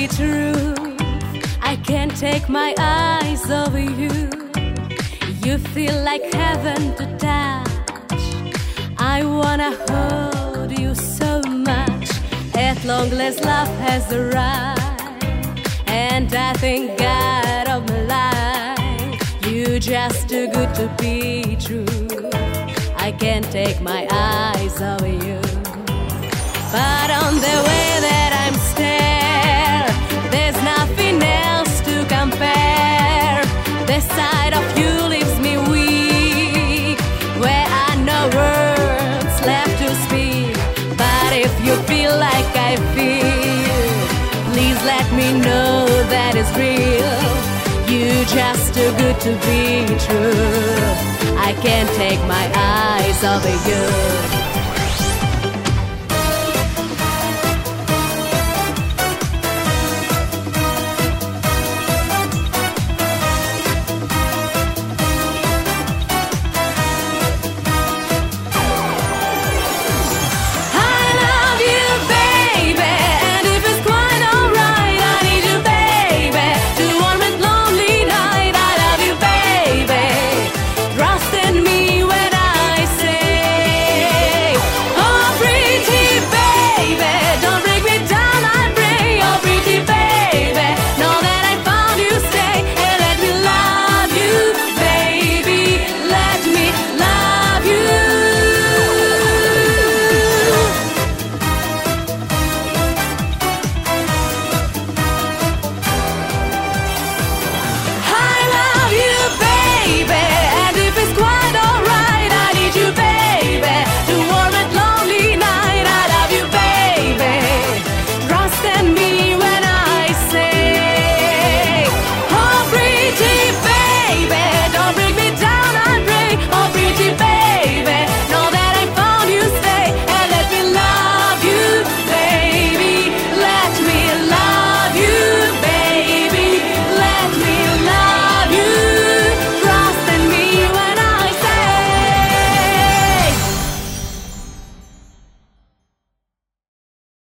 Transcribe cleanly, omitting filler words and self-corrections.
the truth. I can't take my eyes off you. You feel like heaven to touch. I wanna hold you so much. At long last, love has arrived, and I thank God of my life. You just too good to be true. I can't take my eyes off you. But on the way that I'm still, there's nothing else to compare. The sight of you leaves me weak, where I no words left to speak. But if you feel like I feel, please let me know that it's real. You just too good to be true. I can't take my eyes off of you.